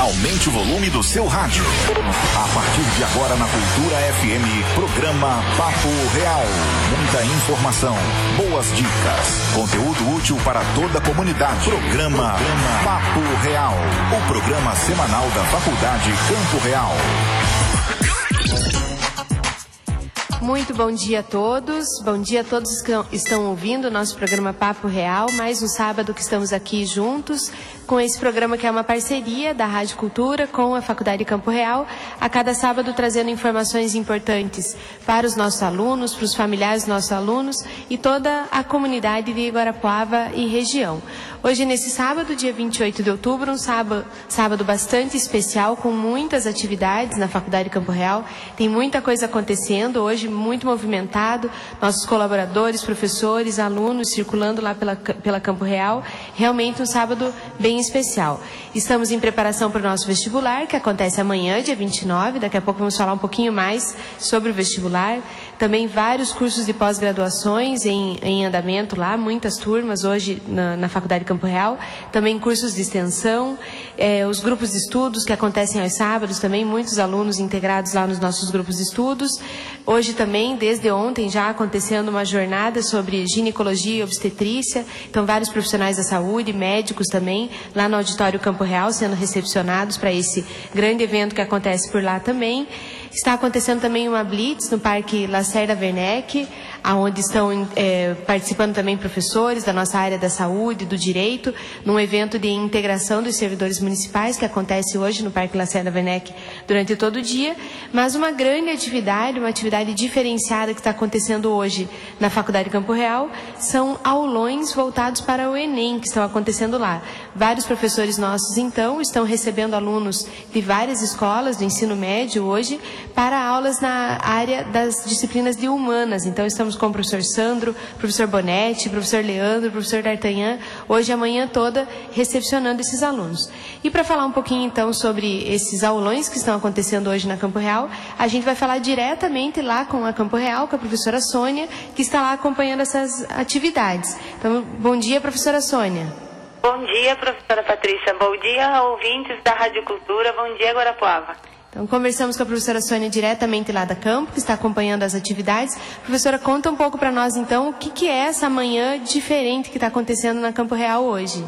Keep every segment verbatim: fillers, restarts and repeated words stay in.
Aumente o volume do seu rádio. A partir de agora na Cultura F M, programa Papo Real. Muita informação, boas dicas, conteúdo útil para toda a comunidade. Programa Papo Real, o programa semanal da Faculdade Campo Real. Muito bom dia a todos, bom dia a todos que estão ouvindo o nosso programa Papo Real, mais um sábado que estamos aqui juntos com esse programa que é uma parceria da Rádio Cultura com a Faculdade Campo Real, a cada sábado trazendo informações importantes para os nossos alunos, para os familiares dos nossos alunos e toda a comunidade de Guarapuava e região. Hoje, nesse sábado, dia vinte e oito de outubro, um sábado, sábado bastante especial, com muitas atividades na Faculdade Campo Real. Tem muita coisa acontecendo hoje, muito movimentado. Nossos colaboradores, professores, alunos circulando lá pela, pela Campo Real. Realmente um sábado bem especial. Estamos em preparação para o nosso vestibular, que acontece amanhã, dia vinte e nove. Daqui a pouco vamos falar um pouquinho mais sobre o vestibular. Também vários cursos de pós-graduações em, em andamento lá, muitas turmas hoje na, na Faculdade Campo Real. Também cursos de extensão, eh, os grupos de estudos que acontecem aos sábados também, muitos alunos integrados lá nos nossos grupos de estudos. Hoje também, desde ontem, já acontecendo uma jornada sobre ginecologia e obstetrícia. Então, vários profissionais da saúde, médicos também, lá no Auditório Campo Real, sendo recepcionados para esse grande evento que acontece por lá também. Está acontecendo também uma blitz no Parque Lacerda Werneck, onde estão é, participando também professores da nossa área da saúde, do direito, num evento de integração dos servidores municipais que acontece hoje no Parque Lacerda Werneck durante todo o dia, mas uma grande atividade, uma atividade diferenciada que está acontecendo hoje na Faculdade Campo Real, são aulões voltados para o Enem, que estão acontecendo lá. Vários professores nossos, então, estão recebendo alunos de várias escolas do ensino médio hoje para aulas na área das disciplinas de humanas. Então, estamos com o professor Sandro, professor Bonetti, professor Leandro, professor D'Artagnan, hoje e a manhã toda recepcionando esses alunos. E para falar um pouquinho então sobre esses aulões que estão acontecendo hoje na Campo Real, a gente vai falar diretamente lá com a Campo Real, com a professora Sônia, que está lá acompanhando essas atividades. Então, bom dia, professora Sônia. Bom dia, professora Patrícia. Bom dia, ouvintes da Rádio Cultura. Bom dia, Guarapuava. Então, conversamos com a professora Sônia diretamente lá da Campo, que está acompanhando as atividades. Professora, conta um pouco para nós, então, o que, que é essa manhã diferente que está acontecendo na Campo Real hoje?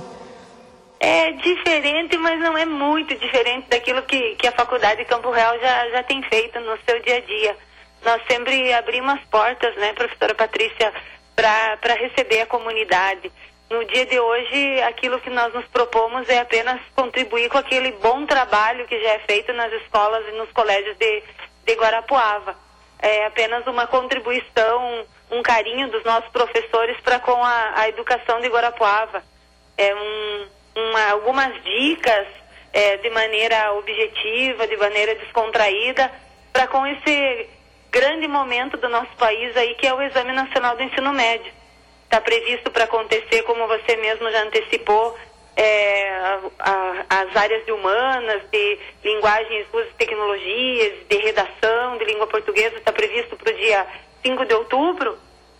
É diferente, mas não é muito diferente daquilo que, que a Faculdade de Campo Real já, já tem feito no seu dia a dia. Nós sempre abrimos as portas, né, professora Patrícia, para receber a comunidade. No dia de hoje, aquilo que nós nos propomos é apenas contribuir com aquele bom trabalho que já é feito nas escolas e nos colégios de, de Guarapuava. É apenas uma contribuição, um carinho dos nossos professores para com a, a educação de Guarapuava. É um, uma, algumas dicas é, de maneira objetiva, de maneira descontraída, para com esse grande momento do nosso país aí, que é o Exame Nacional do Ensino Médio. Está previsto para acontecer, como você mesmo já antecipou, é, a, a, as áreas de humanas, de linguagens, uso de tecnologias, de redação, de língua portuguesa, está previsto para o dia cinco de outubro.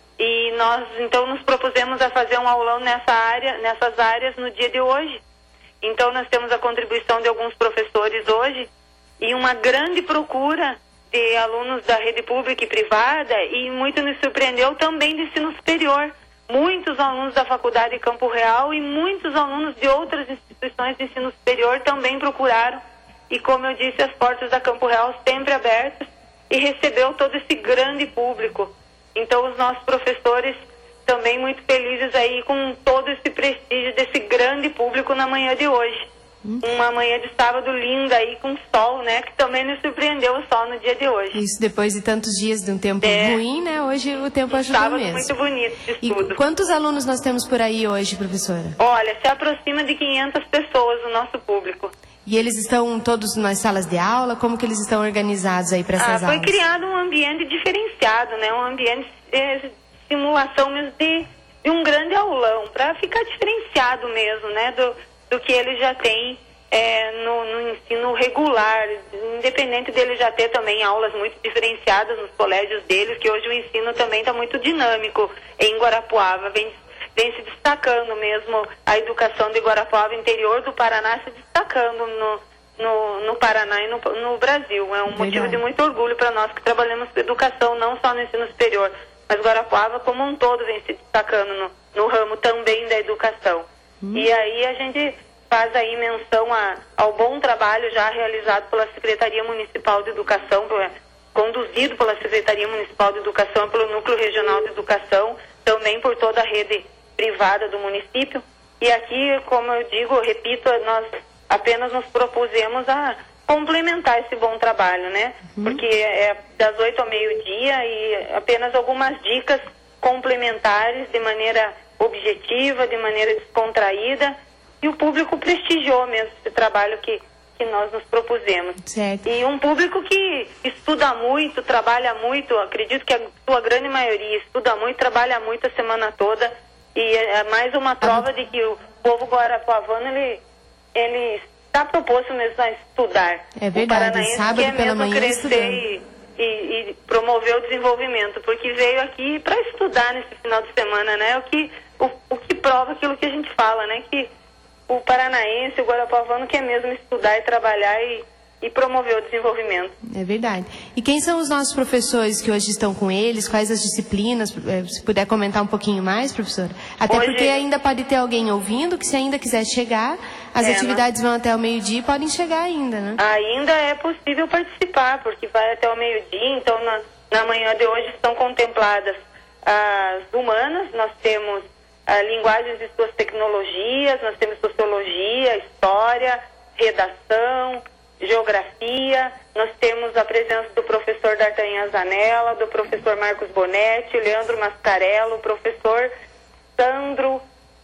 E nós, então, nos propusemos a fazer um aulão nessa área, nessas áreas no dia de hoje. Então, nós temos a contribuição de alguns professores hoje e uma grande procura de alunos da rede pública e privada, e muito nos surpreendeu também de ensino superior. Muitos alunos da Faculdade de Campo Real e muitos alunos de outras instituições de ensino superior também procuraram. E, como eu disse, as portas da Campo Real sempre abertas e recebeu todo esse grande público. Então, os nossos professores também muito felizes aí com todo esse prestígio desse grande público na manhã de hoje. Uma manhã de sábado linda aí com sol, né? Que também nos surpreendeu o sol no dia de hoje. Isso, depois de tantos dias de um tempo é. ruim, né? Hoje o tempo ajudou sábado mesmo. Muito bonito de estudo. E quantos alunos nós temos por aí hoje, professora? Olha, se aproxima de quinhentas pessoas o nosso público. E eles estão todos nas salas de aula? Como que eles estão organizados aí para essas ah, foi aulas? Foi criado um ambiente diferenciado, né? Um ambiente de simulação mesmo de, de um grande aulão, para ficar diferenciado mesmo, né? Do, do que eles já têm é, no, no ensino regular, independente dele já ter também aulas muito diferenciadas nos colégios deles, que hoje o ensino também está muito dinâmico em Guarapuava, vem, vem se destacando mesmo a educação de Guarapuava, interior do Paraná, se destacando no, no, no Paraná e no, no Brasil. É um Verdade. motivo de muito orgulho para nós que trabalhamos com educação, não só no ensino superior, mas Guarapuava como um todo vem se destacando no, no ramo também da educação. Hum. E aí a gente faz aí menção a, ao bom trabalho já realizado pela Secretaria Municipal de Educação, conduzido pela Secretaria Municipal de Educação, pelo Núcleo Regional de Educação, também por toda a rede privada do município. E aqui, como eu digo, repito, nós apenas nos propusemos a complementar esse bom trabalho, né? Uhum. Porque é das oito ao meio-dia e apenas algumas dicas complementares de maneira objetiva, de maneira descontraída, e o público prestigiou mesmo esse trabalho que, que nós nos propusemos. Certo. E um público que estuda muito, trabalha muito, acredito que a sua grande maioria estuda muito, trabalha muito a semana toda, e é mais uma prova ah. de que o povo guarapuavano, ele, ele está proposto mesmo a estudar. É verdade, o sábado quer pela mesmo manhã crescer e, e, e promover o desenvolvimento, porque veio aqui para estudar nesse final de semana, né? O que, o, o que prova aquilo que a gente fala, né? Que o paranaense, o guarapuavano quer mesmo estudar e trabalhar e, e promover o desenvolvimento. É verdade. E quem são os nossos professores que hoje estão com eles? Quais as disciplinas? Se puder comentar um pouquinho mais, professora. Até hoje, porque ainda pode ter alguém ouvindo que, se ainda quiser chegar, as é, atividades nós... vão até o meio-dia e podem chegar ainda, né? Ainda é possível participar, porque vai até o meio-dia. Então, na, na manhã de hoje estão contempladas as humanas. Nós temos a linguagens e suas tecnologias, nós temos sociologia, história, redação, geografia. Nós temos a presença do professor D'Artagnan Zanella, do professor Marcos Bonetti, Leandro Mascarello, professor Sandro,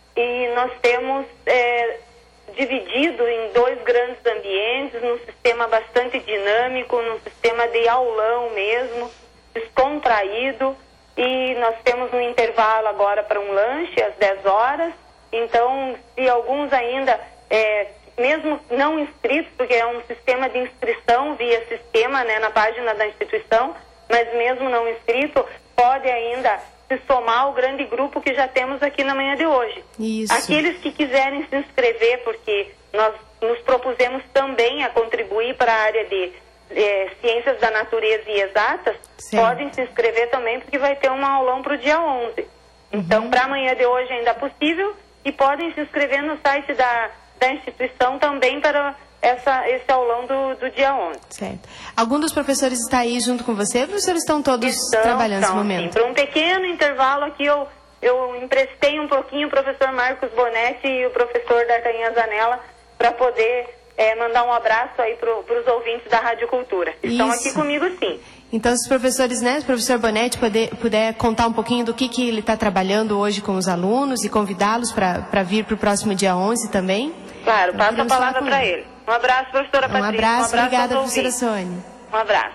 e nós temos é, dividido em dois grandes ambientes, num sistema bastante dinâmico, num sistema de aulão mesmo, descontraído. E nós temos um intervalo agora para um lanche às dez horas. Então, se alguns ainda, é, mesmo não inscritos, porque é um sistema de inscrição via sistema, né, na página da instituição, mas mesmo não inscrito, pode ainda se somar ao grande grupo que já temos aqui na manhã de hoje. Isso. Aqueles que quiserem se inscrever, porque nós nos propusemos também a contribuir para a área de É, ciências da natureza e exatas, certo, podem se inscrever também, porque vai ter um aulão para o dia onze. Então, uhum, para amanhã de hoje ainda é possível, e podem se inscrever no site da, da instituição também para essa, esse aulão do, do dia onze. Certo. Algum dos professores está aí junto com você, ou os professores estão todos estão, trabalhando estão, nesse momento? Para um pequeno intervalo aqui, eu, eu emprestei um pouquinho o professor Marcos Bonetti e o professor D'Artagnan Zanella para poder É, mandar um abraço aí para os ouvintes da Rádio Cultura. Estão Isso. aqui comigo, sim. Então, se os professores, né, o professor Bonetti puder, puder contar um pouquinho do que, que ele está trabalhando hoje com os alunos e convidá-los para vir para o próximo dia onze também. Claro, passa a palavra para ele. Um abraço, professora Patrícia. Um abraço, um abraço obrigada, professora ouvintes. Sônia. Um abraço.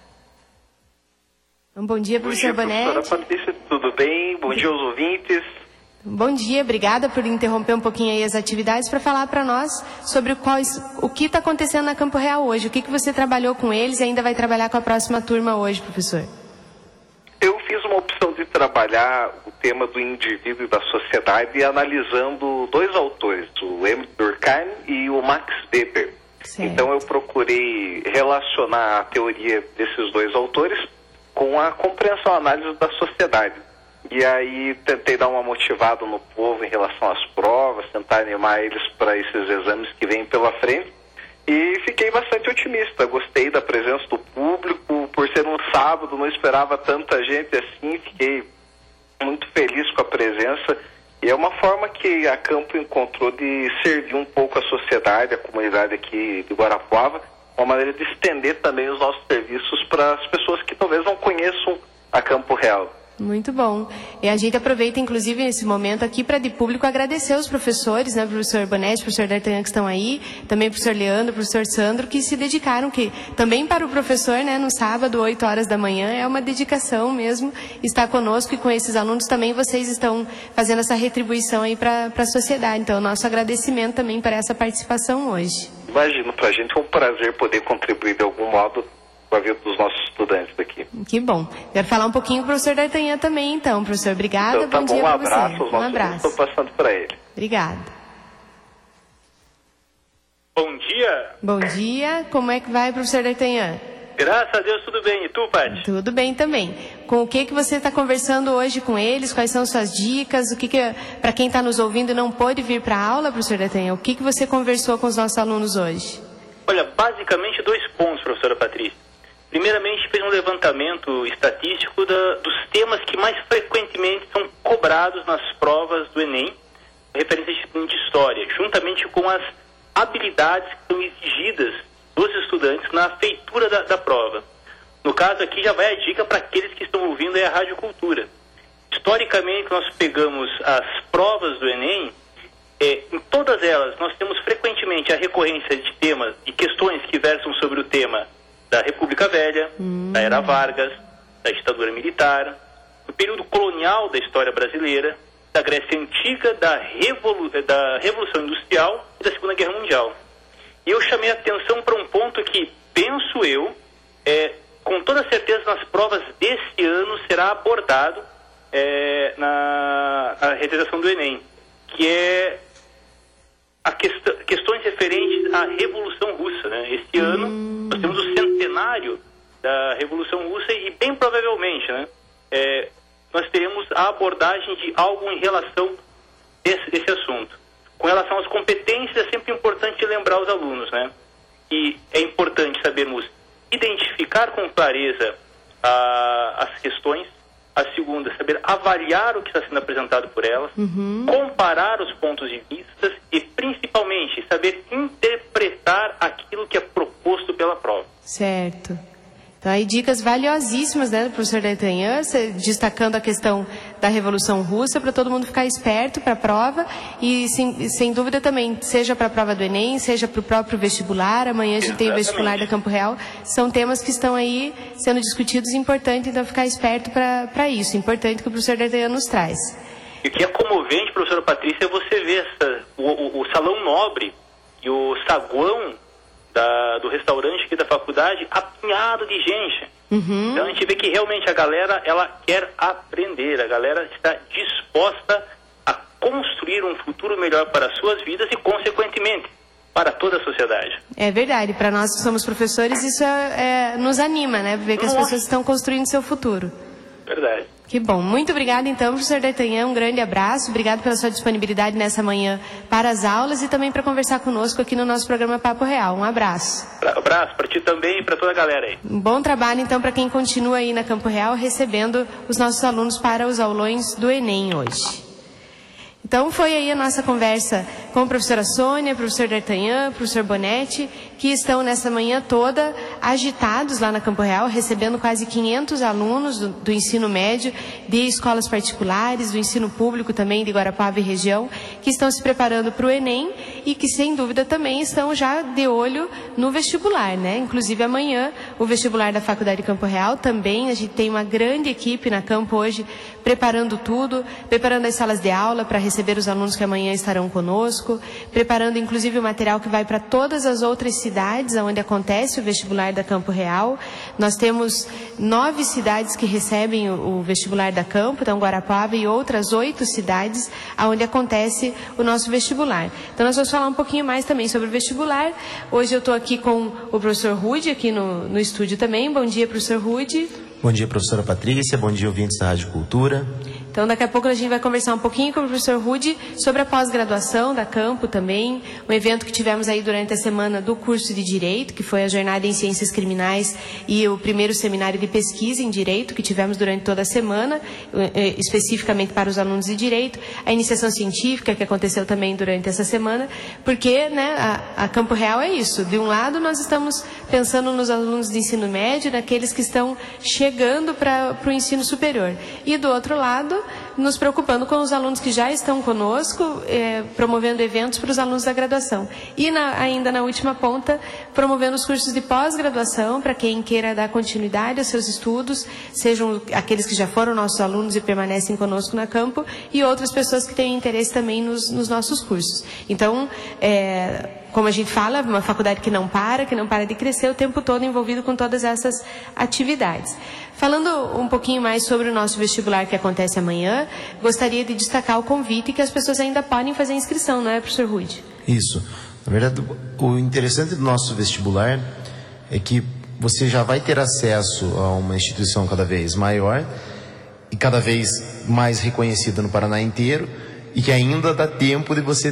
Um bom dia, professor Bom dia, Bonetti. Professora Patrícia, tudo bem? Bom dia aos ouvintes. Bom dia, obrigada por interromper um pouquinho aí as atividades para falar para nós sobre quais, o que está acontecendo na Campo Real hoje. O que, que você trabalhou com eles e ainda vai trabalhar com a próxima turma hoje, professor? Eu fiz uma opção de trabalhar o tema do indivíduo e da sociedade analisando dois autores, o Emile Durkheim e o Max Weber. Certo. Então eu procurei relacionar a teoria desses dois autores com a compreensão e análise da sociedade. E aí tentei dar uma motivada no povo em relação às provas, tentar animar eles para esses exames que vêm pela frente. E fiquei bastante otimista, gostei da presença do público, por ser um sábado, não esperava tanta gente assim, fiquei muito feliz com a presença. E é uma forma que a Campo encontrou de servir um pouco a sociedade, a comunidade aqui de Guarapuava, uma maneira de estender também os nossos serviços para as pessoas que talvez não conheçam a Campo Real. Muito bom. E a gente aproveita, inclusive, nesse momento aqui para, de público, agradecer os professores, né, o professor Bonetti, o professor D'Artagnan, que estão aí, também o professor Leandro, o professor Sandro, que se dedicaram, que também para o professor, né, no sábado, oito horas da manhã, é uma dedicação mesmo estar conosco, e com esses alunos também vocês estão fazendo essa retribuição aí para a sociedade. Então, nosso agradecimento também para essa participação hoje. Imagino, para a gente é um prazer poder contribuir de algum modo com a vida dos nossos estudantes daqui. Que bom. Quero falar um pouquinho com o professor D'Artagnan também, então. Professor, obrigada. Então, tá bom bom, dia um para abraço, você. Um abraço. Estou passando para ele. Obrigada. Bom dia. Bom dia. Como é que vai, professor D'Artagnan? Graças a Deus, tudo bem. E tu, Paty? Tudo bem também. Com o que que você está conversando hoje com eles? Quais são suas dicas? O que que, para quem está nos ouvindo e não pôde vir para a aula, professor D'Artagnan, o que que você conversou com os nossos alunos hoje? Olha, basicamente dois pontos, professora Patrícia. Primeiramente, fez um levantamento estatístico da, dos temas que mais frequentemente são cobrados nas provas do Enem, referente à disciplina de História, juntamente com as habilidades que são exigidas dos estudantes na feitura da, da prova. No caso aqui já vai a dica para aqueles que estão ouvindo aí a Rádio Cultura. Historicamente, nós pegamos as provas do Enem, é, em todas elas nós temos frequentemente a recorrência de temas e questões que versam sobre o tema da República Velha, hum. da Era Vargas, da ditadura militar, do período colonial da história brasileira, da Grécia Antiga, da, Revolu da Revolução Industrial e da Segunda Guerra Mundial. E eu chamei a atenção para um ponto que, penso eu, é, com toda certeza nas provas desse ano será abordado é, na, na realização do Enem, que é a quest questões referentes à Revolução Russa, né? Este hum. ano nós temos o centenário da Revolução Russa e bem provavelmente, né, é, nós teremos a abordagem de algo em relação a esse, esse assunto. Com relação às competências, é sempre importante lembrar os alunos, né? E é importante sabermos identificar com clareza a, as questões. A segunda, saber avaliar o que está sendo apresentado por elas, uhum. comparar os pontos de vista e, principalmente, saber interpretar aquilo que é proposto pela prova. Certo. Então, aí dicas valiosíssimas, né, do professor D'Artagnan, destacando a questão da Revolução Russa, para todo mundo ficar esperto para a prova e, sem, sem dúvida, também, seja para a prova do Enem, seja para o próprio vestibular. Amanhã a gente tem o vestibular da Campo Real. São temas que estão aí sendo discutidos e importante, então, ficar esperto para isso. Importante que o professor D'Artagnan nos traz. E o que é comovente, professora Patrícia, é você ver essa, o, o, o salão nobre e o saguão Da, do restaurante aqui da faculdade, apinhado de gente. Uhum. Então a gente vê que realmente a galera, ela quer aprender, a galera está disposta a construir um futuro melhor para as suas vidas e, consequentemente, para toda a sociedade. É verdade, para nós que somos professores, isso é, é, nos anima, né? Ver que Nossa. as pessoas estão construindo seu futuro. Verdade. Que bom. Muito obrigada, então, professor D'Artagnan. Um grande abraço. Obrigado pela sua disponibilidade nessa manhã para as aulas e também para conversar conosco aqui no nosso programa Papo Real. Um abraço. Um abraço para ti também e para toda a galera aí. Um bom trabalho, então, para quem continua aí na Campo Real, recebendo os nossos alunos para os aulões do Enem hoje. Então, foi aí a nossa conversa com a professora Sônia, professor D'Artagnan, professor Bonetti, que estão nessa manhã toda agitados lá na Campo Real, recebendo quase quinhentos alunos do, do ensino médio, de escolas particulares, do ensino público também de Guarapuava e região, que estão se preparando para o Enem e que, sem dúvida, também estão já de olho no vestibular, né? Inclusive, amanhã, o vestibular da Faculdade de Campo Real também, a gente tem uma grande equipe na Campo hoje, preparando tudo, preparando as salas de aula para receber os alunos que amanhã estarão conosco, preparando inclusive o material que vai para todas as outras cidades onde acontece o vestibular da Campo Real. Nós temos nove cidades que recebem o, o vestibular da Campo, então Guarapuava e outras oito cidades onde acontece o nosso vestibular. Então nós vamos falar um pouquinho mais também sobre o vestibular. Hoje eu estou aqui com o professor Rude, aqui no, no estúdio também. Bom dia, professor Rude. Bom dia, professora Patrícia. Bom dia, ouvintes da Rádio Cultura. Então, daqui a pouco a gente vai conversar um pouquinho com o professor Rude sobre a pós-graduação da Campo também, um evento que tivemos aí durante a semana do curso de Direito, que foi a jornada em Ciências Criminais e o primeiro seminário de pesquisa em Direito que tivemos durante toda a semana, especificamente para os alunos de Direito, a iniciação científica que aconteceu também durante essa semana, porque, né, a, a Campo Real é isso. De um lado, nós estamos pensando nos alunos de ensino médio, naqueles que estão chegando para o ensino superior. E do outro lado, nos preocupando com os alunos que já estão conosco, eh, promovendo eventos para os alunos da graduação. E na, ainda na última ponta, promovendo os cursos de pós-graduação para quem queira dar continuidade aos seus estudos, sejam aqueles que já foram nossos alunos e permanecem conosco na Campo, e outras pessoas que têm interesse também nos, nos nossos cursos. Então, é, como a gente fala, uma faculdade que não para, que não para de crescer o tempo todo envolvido com todas essas atividades. Falando um pouquinho mais sobre o nosso vestibular que acontece amanhã, gostaria de destacar o convite que as pessoas ainda podem fazer a inscrição, não é, professor Rude? Isso. Na verdade, o interessante do nosso vestibular é que você já vai ter acesso a uma instituição cada vez maior e cada vez mais reconhecida no Paraná inteiro, e que ainda dá tempo de você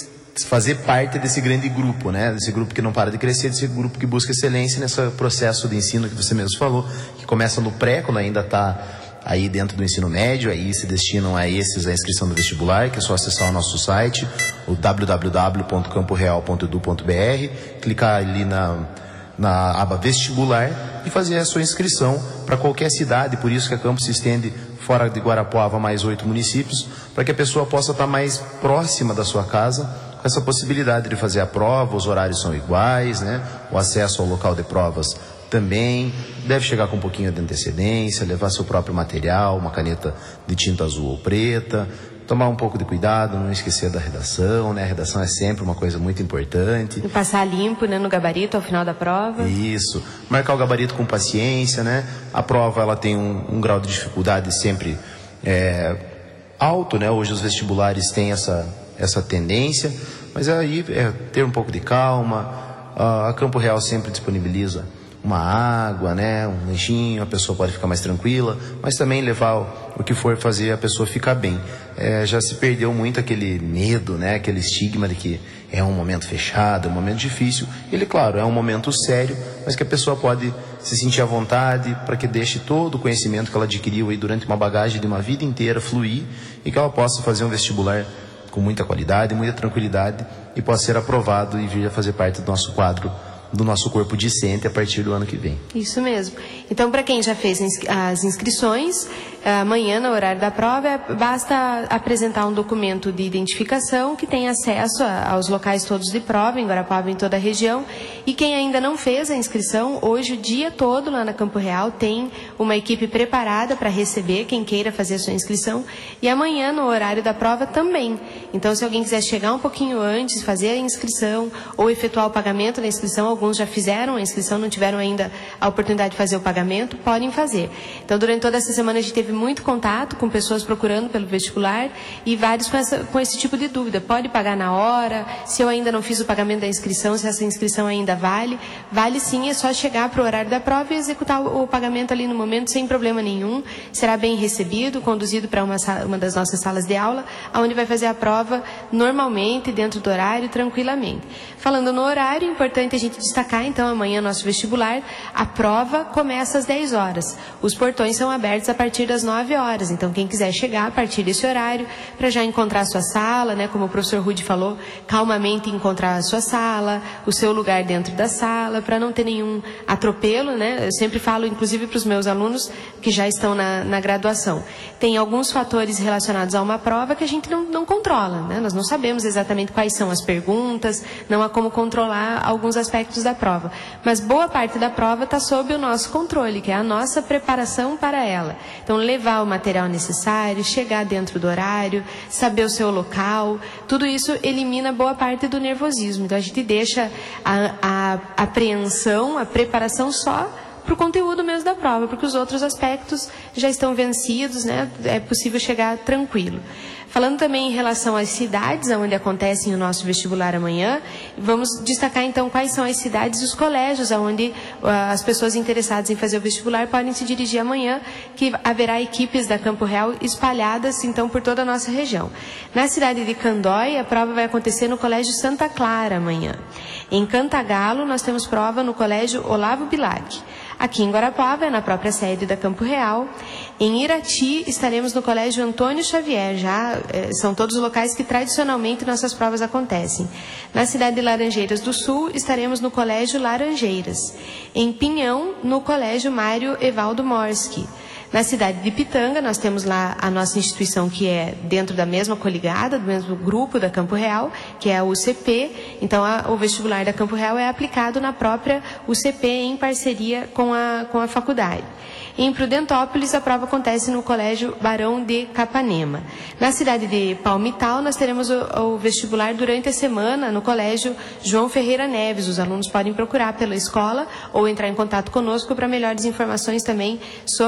fazer parte desse grande grupo, né? Desse grupo que não para de crescer, desse grupo que busca excelência nesse processo de ensino que você mesmo falou, que começa no pré, quando ainda está aí dentro do ensino médio, aí se destinam a esses a inscrição do vestibular, que é só acessar o nosso site, o w w w ponto campo real ponto e d u ponto b r, clicar ali na, na aba vestibular e fazer a sua inscrição para qualquer cidade. Por isso que a Campus se estende fora de Guarapuava mais oito municípios, para que a pessoa possa estar mais próxima da sua casa, com essa possibilidade de fazer a prova. Os horários são iguais, né? O acesso ao local de provas também. Deve chegar com um pouquinho de antecedência, levar seu próprio material, uma caneta de tinta azul ou preta, tomar um pouco de cuidado, não esquecer da redação, né? A redação é sempre uma coisa muito importante. E passar limpo, né, no gabarito ao final da prova. Isso. Marcar o gabarito com paciência, né? A prova, ela tem um, um grau de dificuldade sempre é, alto, né? Hoje os vestibulares têm essa, essa tendência, mas aí é ter um pouco de calma. A Campo Real sempre disponibiliza uma água, né, um lanchinho, a pessoa pode ficar mais tranquila, mas também levar o, o que for fazer a pessoa ficar bem. É, já se perdeu muito aquele medo, né, aquele estigma de que é um momento fechado, é um momento difícil. Ele, claro, é um momento sério, mas que a pessoa pode se sentir à vontade para que deixe todo o conhecimento que ela adquiriu aí durante uma bagagem de uma vida inteira fluir, e que ela possa fazer um vestibular com muita qualidade, muita tranquilidade, e possa ser aprovado e vir a fazer parte do nosso quadro, do nosso corpo discente a partir do ano que vem. Isso mesmo. Então, para quem já fez as inscrições, amanhã, no horário da prova, basta apresentar um documento de identificação que tem acesso aos locais todos de prova, em Guarapuava, em toda a região. E quem ainda não fez a inscrição, hoje o dia todo lá na Campo Real tem uma equipe preparada para receber quem queira fazer a sua inscrição. E amanhã, no horário da prova, também. Então, se alguém quiser chegar um pouquinho antes, fazer a inscrição ou efetuar o pagamento da inscrição, alguns já fizeram a inscrição, não tiveram ainda a oportunidade de fazer o pagamento, podem fazer. Então, durante toda essa semana a gente teve muito contato com pessoas procurando pelo vestibular e vários com, essa, com esse tipo de dúvida. Pode pagar na hora? Se eu ainda não fiz o pagamento da inscrição, se essa inscrição ainda vale? Vale sim, é só chegar para o horário da prova e executar o, o pagamento ali no momento sem problema nenhum. Será bem recebido, conduzido para uma, uma das nossas salas de aula, onde vai fazer a prova normalmente, dentro do horário, tranquilamente. Falando no horário, é importante a gente destacar, então, amanhã nosso vestibular, a prova começa às dez horas. Os portões são abertos a partir das nove horas. Então, quem quiser chegar a partir desse horário, para já encontrar a sua sala, né, como o professor Rudy falou, calmamente encontrar a sua sala, o seu lugar dentro da sala, para não ter nenhum atropelo, né? Eu sempre falo, inclusive, para os meus alunos que já estão na, na graduação. Tem alguns fatores relacionados a uma prova que a gente não, não controla, né? Nós não sabemos exatamente quais são as perguntas, não há como controlar alguns aspectos da prova. Mas boa parte da prova está sob o nosso controle, que é a nossa preparação para ela. Então, levar o material necessário, chegar dentro do horário, saber o seu local, tudo isso elimina boa parte do nervosismo. Então, a gente deixa a, a apreensão, a preparação só para o conteúdo mesmo da prova, porque os outros aspectos já estão vencidos, né? É possível chegar tranquilo. Falando também em relação às cidades onde acontece o nosso vestibular amanhã, vamos destacar então quais são as cidades e os colégios onde uh, as pessoas interessadas em fazer o vestibular podem se dirigir amanhã, que haverá equipes da Campo Real espalhadas então por toda a nossa região. Na cidade de Candói, a prova vai acontecer no Colégio Santa Clara amanhã. Em Cantagalo, nós temos prova no Colégio Olavo Bilac. Aqui em Guarapuava, é na própria sede da Campo Real. Em Irati, estaremos no Colégio Antônio Xavier. Já eh, são todos os locais que tradicionalmente nossas provas acontecem. Na cidade de Laranjeiras do Sul, estaremos no Colégio Laranjeiras. Em Pinhão, no Colégio Mário Evaldo Morski. Na cidade de Pitanga, nós temos lá a nossa instituição que é dentro da mesma coligada, do mesmo grupo da Campo Real, que é a U C P. Então, a, o vestibular da Campo Real é aplicado na própria U C P em parceria com a, com a faculdade. Em Prudentópolis, a prova acontece no Colégio Barão de Capanema. Na cidade de Palmital, nós teremos o, o vestibular durante a semana no Colégio João Ferreira Neves. Os alunos podem procurar pela escola ou entrar em contato conosco para melhores informações também sobre a prova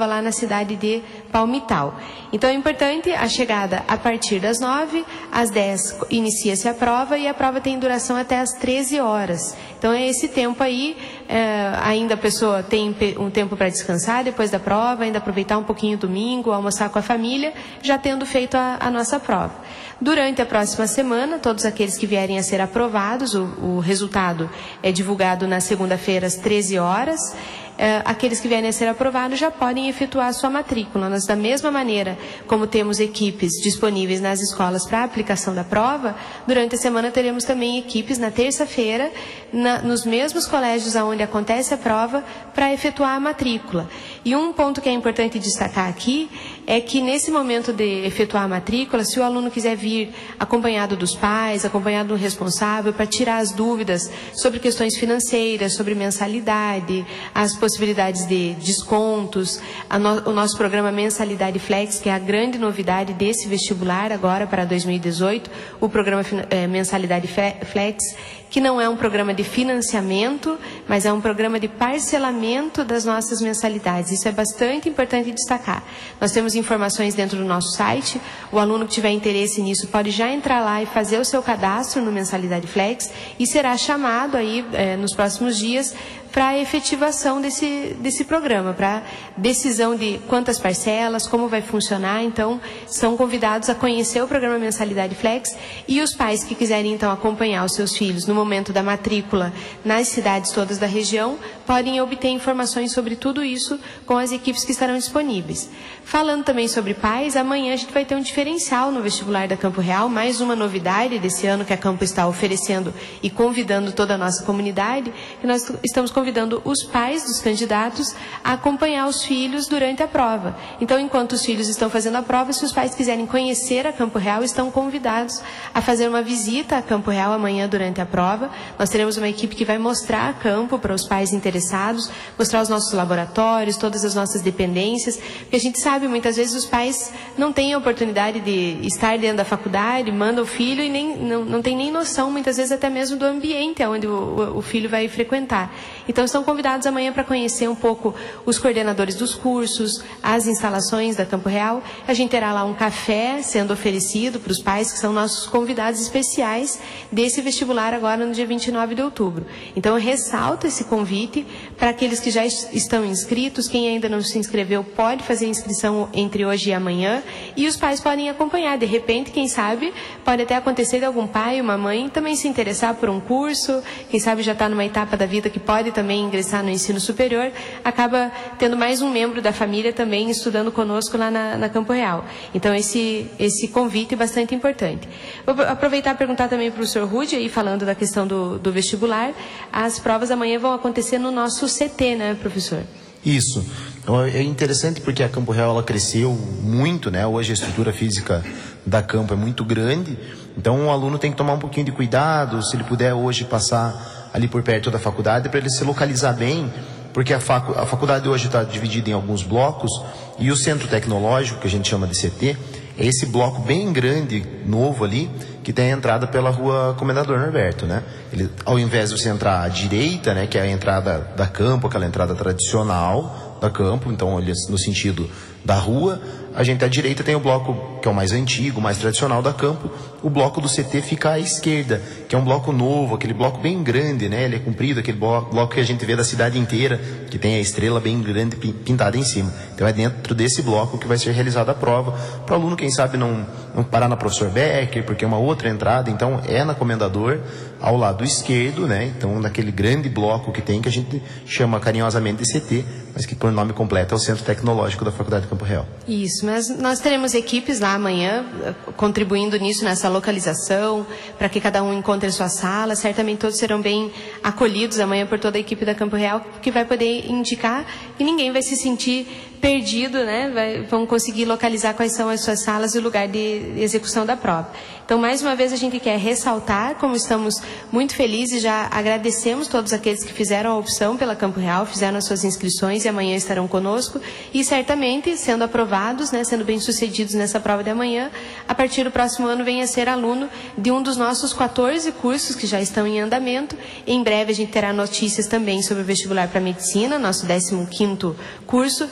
prova lá na cidade de Palmital. Então é importante a chegada a partir das nove, às dez inicia-se a prova e a prova tem duração até às treze horas. Então é esse tempo aí, é, ainda a pessoa tem um tempo para descansar depois da prova, ainda aproveitar um pouquinho o domingo, almoçar com a família, já tendo feito a, a nossa prova. Durante a próxima semana, todos aqueles que vierem a ser aprovados, o, o resultado é divulgado na segunda-feira às treze horas. Uh, aqueles que vierem a ser aprovados já podem efetuar a sua matrícula. Nós, da mesma maneira como temos equipes disponíveis nas escolas para a aplicação da prova, durante a semana teremos também equipes na terça-feira, na, nos mesmos colégios onde acontece a prova, para efetuar a matrícula. E um ponto que é importante destacar aqui é que nesse momento de efetuar a matrícula, se o aluno quiser vir acompanhado dos pais, acompanhado do responsável, para tirar as dúvidas sobre questões financeiras, sobre mensalidade, as possibilidades de descontos, a no, o nosso programa Mensalidade Flex, que é a grande novidade desse vestibular agora para dois mil e dezoito, o programa é, Mensalidade Flex, que não é um programa de financiamento, mas é um programa de parcelamento das nossas mensalidades. Isso é bastante importante destacar. Nós temos informações dentro do nosso site, o aluno que tiver interesse nisso pode já entrar lá e fazer o seu cadastro no Mensalidade Flex e será chamado aí eh, nos próximos dias para a efetivação desse, desse programa, para decisão de quantas parcelas, como vai funcionar. Então, são convidados a conhecer o programa Mensalidade Flex, e os pais que quiserem, então, acompanhar os seus filhos no momento da matrícula nas cidades todas da região, podem obter informações sobre tudo isso com as equipes que estarão disponíveis. Falando também sobre pais, amanhã a gente vai ter um diferencial no vestibular da Campo Real, mais uma novidade desse ano que a Campo está oferecendo e convidando toda a nossa comunidade, que nós estamos convidando os pais dos candidatos a acompanhar os filhos durante a prova. Então, enquanto os filhos estão fazendo a prova, se os pais quiserem conhecer a Campo Real, estão convidados a fazer uma visita a Campo Real amanhã durante a prova. Nós teremos uma equipe que vai mostrar a campo para os pais interessados, mostrar os nossos laboratórios, todas as nossas dependências, porque a gente sabe, muitas vezes os pais não têm a oportunidade de estar dentro da faculdade, mandam o filho e nem, não, não tem nem noção, muitas vezes até mesmo do ambiente onde o, o filho vai frequentar. Então, estão convidados amanhã para conhecer um pouco os coordenadores dos cursos, as instalações da Campo Real. A gente terá lá um café sendo oferecido para os pais, que são nossos convidados especiais desse vestibular agora no dia vinte e nove de outubro. Então, eu ressalto esse convite para aqueles que já estão inscritos. Quem ainda não se inscreveu pode fazer a inscrição entre hoje e amanhã, e os pais podem acompanhar. De repente, quem sabe, pode até acontecer de algum pai, uma mãe, também se interessar por um curso, quem sabe já está numa etapa da vida que pode também ingressar no ensino superior, acaba tendo mais um membro da família também estudando conosco lá na, na Campo Real. Então, esse, esse convite é bastante importante. Vou aproveitar e perguntar também para o senhor Rudy, aí falando da questão do, do vestibular. As provas amanhã vão acontecer no nosso C T, né, professor? Isso. É interessante porque a Campo Real ela cresceu muito, né? Hoje a estrutura física da Campo é muito grande, então o aluno tem que tomar um pouquinho de cuidado, se ele puder hoje passar ali por perto da faculdade, para ele se localizar bem, porque a, facu a faculdade hoje está dividida em alguns blocos, e o centro tecnológico, que a gente chama de C T, é esse bloco bem grande, novo ali, que tem a entrada pela rua Comendador Norberto, né? Ele, ao invés de você entrar à direita, né, que é a entrada da Campo, aquela entrada tradicional da Campo, então no sentido da rua, a gente à direita tem o bloco que é o mais antigo, mais tradicional da Campo. O bloco do C T fica à esquerda, que é um bloco novo, aquele bloco bem grande, né? Ele é comprido, aquele bloco, bloco que a gente vê da cidade inteira, que tem a estrela bem grande pintada em cima. Então é dentro desse bloco que vai ser realizada a prova, para o aluno, quem sabe, não, não parar na Professor Becker, porque é uma outra entrada. Então é na Comendador, ao lado esquerdo, né? Então naquele grande bloco que tem, que a gente chama carinhosamente de C T, mas que por nome completo é o Centro Tecnológico da Faculdade de Campo Real. Isso, mas nós teremos equipes lá amanhã contribuindo nisso, nessa localização, para que cada um encontre a sua sala. Certamente todos serão bem acolhidos amanhã por toda a equipe da Campo Real, que vai poder indicar, e ninguém vai se sentir perdido, né? Vai, vão conseguir localizar quais são as suas salas e o lugar de execução da prova. Então, mais uma vez, a gente quer ressaltar como estamos muito felizes, já agradecemos todos aqueles que fizeram a opção pela Campo Real, fizeram as suas inscrições e amanhã estarão conosco, e certamente, sendo aprovados, né, sendo bem-sucedidos nessa prova de amanhã, a partir do próximo ano venha a ser aluno de um dos nossos quatorze cursos que já estão em andamento. Em breve a gente terá notícias também sobre o vestibular para medicina, nosso décimo quinto curso, mas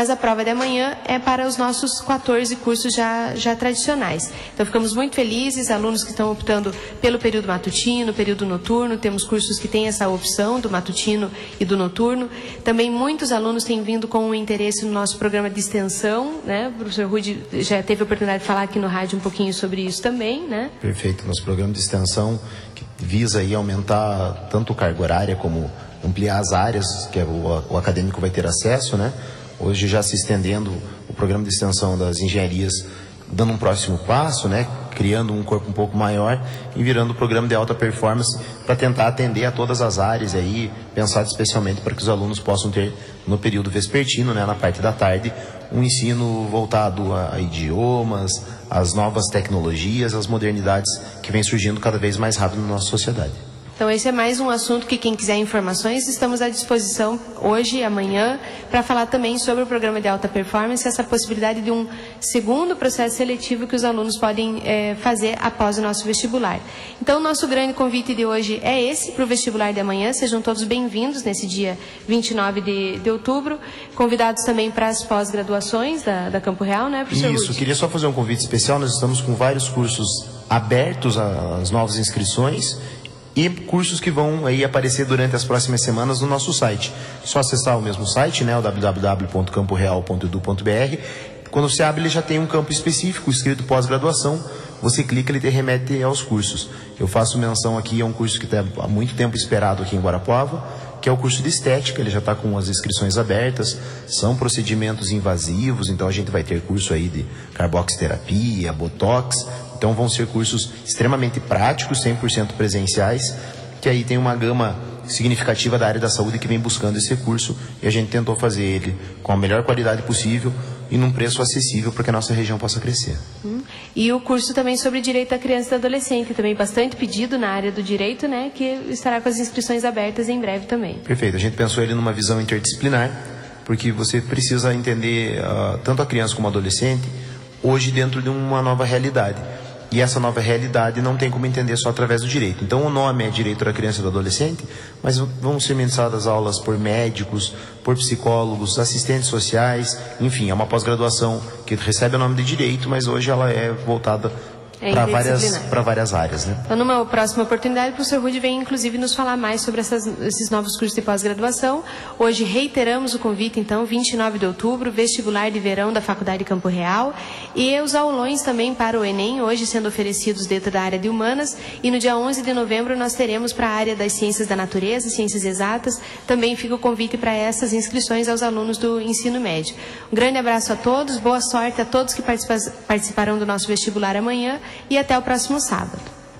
mas a prova de amanhã é para os nossos quatorze cursos já, já tradicionais. Então, ficamos muito felizes, alunos que estão optando pelo período matutino, período noturno, temos cursos que têm essa opção do matutino e do noturno. Também muitos alunos têm vindo com um interesse no nosso programa de extensão, né? O professor Rudy já teve a oportunidade de falar aqui no rádio um pouquinho sobre isso também, né? Perfeito, nosso programa de extensão que visa aí aumentar tanto o carga horária como ampliar as áreas que o, o acadêmico vai ter acesso, né? Hoje já se estendendo o programa de extensão das engenharias, dando um próximo passo, né? Criando um corpo um pouco maior e virando o programa de alta performance para tentar atender a todas as áreas aí, pensado especialmente para que os alunos possam ter no período vespertino, né, na parte da tarde, um ensino voltado a, a idiomas, as novas tecnologias, as modernidades que vêm surgindo cada vez mais rápido na nossa sociedade. Então, esse é mais um assunto que quem quiser informações, estamos à disposição hoje e amanhã para falar também sobre o programa de alta performance, essa possibilidade de um segundo processo seletivo que os alunos podem é, fazer após o nosso vestibular. Então, o nosso grande convite de hoje é esse, para o vestibular de amanhã. Sejam todos bem-vindos nesse dia vinte e nove de, de outubro. Convidados também para as pós-graduações da, da Campo Real, né, professor Isso, Rudy? Queria só fazer um convite especial. Nós estamos com vários cursos abertos às novas inscrições e cursos que vão aí aparecer durante as próximas semanas no nosso site. Só acessar o mesmo site, né, o w w w ponto campo real ponto e d u ponto b r. Quando você abre, ele já tem um campo específico escrito pós-graduação. Você clica, ele te remete aos cursos. Eu faço menção aqui a um curso que está há muito tempo esperado aqui em Guarapuava, que é o curso de estética. Ele já está com as inscrições abertas. São procedimentos invasivos, então a gente vai ter curso aí de carboxiterapia, botox. Então vão ser cursos extremamente práticos, cem por cento presenciais, que aí tem uma gama significativa da área da saúde que vem buscando esse curso, e a gente tentou fazer ele com a melhor qualidade possível e num preço acessível para que a nossa região possa crescer. Hum. E o curso também sobre direito da criança e do adolescente, também bastante pedido na área do direito, né, que estará com as inscrições abertas em breve também. Perfeito, a gente pensou ele numa visão interdisciplinar, porque você precisa entender uh, tanto a criança como o adolescente hoje dentro de uma nova realidade. E essa nova realidade não tem como entender só através do direito. Então o nome é Direito da Criança e do Adolescente, mas vão ser ministradas aulas por médicos, por psicólogos, assistentes sociais, enfim, é uma pós-graduação que recebe o nome de Direito, mas hoje ela é voltada É para várias, para várias áreas, né? Então, numa próxima oportunidade, o professor Rudy vem, inclusive, nos falar mais sobre essas, esses novos cursos de pós-graduação. Hoje, reiteramos o convite, então, vinte e nove de outubro, vestibular de verão da Faculdade Campo Real, e os aulões também para o Enem, hoje sendo oferecidos dentro da área de Humanas, e no dia onze de novembro nós teremos para a área das Ciências da Natureza, Ciências Exatas. Também fica o convite para essas inscrições aos alunos do ensino médio. Um grande abraço a todos, boa sorte a todos que participa participarão do nosso vestibular amanhã, e até o próximo sábado.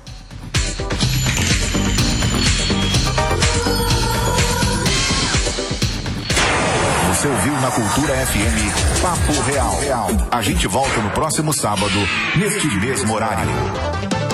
Você ouviu na Cultura F M Papo Real. A gente volta no próximo sábado, neste mesmo horário.